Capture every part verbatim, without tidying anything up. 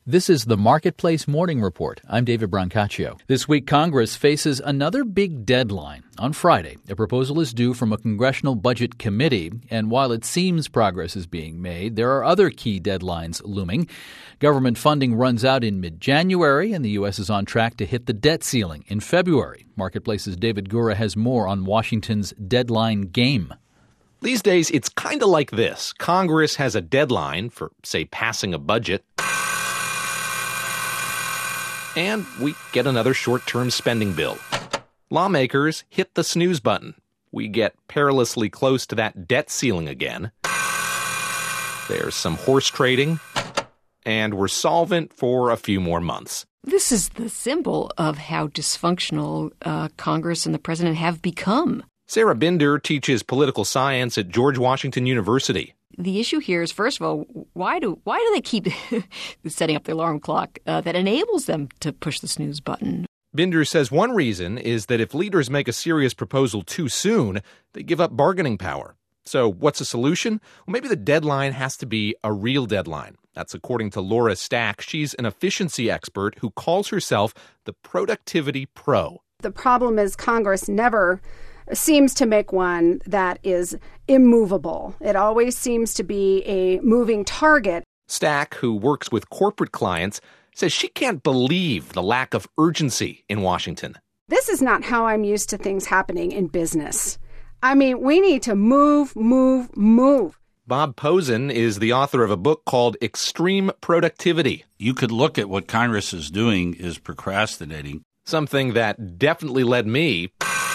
This is the Marketplace Morning Report. I'm David Brancaccio. This week, Congress faces another big deadline. On Friday, a proposal is due from a congressional budget committee, and while it seems progress is being made, there are other key deadlines looming. Government funding runs out in mid-January, and the U S is on track to hit the debt ceiling in February. Marketplace's David Gura has more on Washington's deadline game. These days, it's kind of like this. Congress has a deadline for, say, passing a budget. And we get another short-term spending bill. Lawmakers hit the snooze button. We get perilously close to that debt ceiling again. There's some horse trading. And we're solvent for a few more months. This is the symbol of how dysfunctional uh, Congress and the president have become. Sarah Binder teaches political science at George Washington University. The issue here is, first of all, why do why do they keep setting up the alarm clock uh, that enables them to push the snooze button? Binder says one reason is that if leaders make a serious proposal too soon, they give up bargaining power. So what's the solution? Well, maybe the deadline has to be a real deadline. That's according to Laura Stack. She's an efficiency expert who calls herself the productivity pro. The problem is Congress never seems to make one that is immovable. It always seems to be a moving target. Stack, who works with corporate clients, says she can't believe the lack of urgency in Washington. This is not how I'm used to things happening in business. I mean, we need to move, move, move. Bob Posen is the author of a book called Extreme Productivity. You could look at what Congress is doing is procrastinating. Something that definitely led me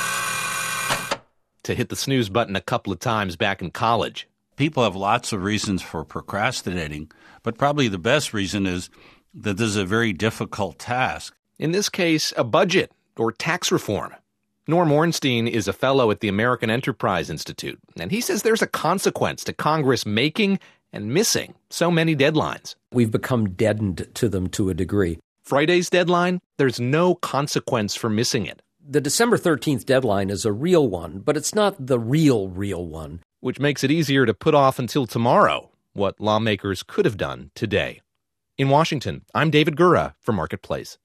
to hit the snooze button a couple of times back in college. People have lots of reasons for procrastinating, but probably the best reason is that this is a very difficult task. In this case, a budget or tax reform. Norm Ornstein is a fellow at the American Enterprise Institute, and he says there's a consequence to Congress making and missing so many deadlines. We've become deadened to them to a degree. Friday's deadline, there's no consequence for missing it. The December thirteenth deadline is a real one, but it's not the real, real one. Which makes it easier to put off until tomorrow what lawmakers could have done today. In Washington, I'm David Gura for Marketplace.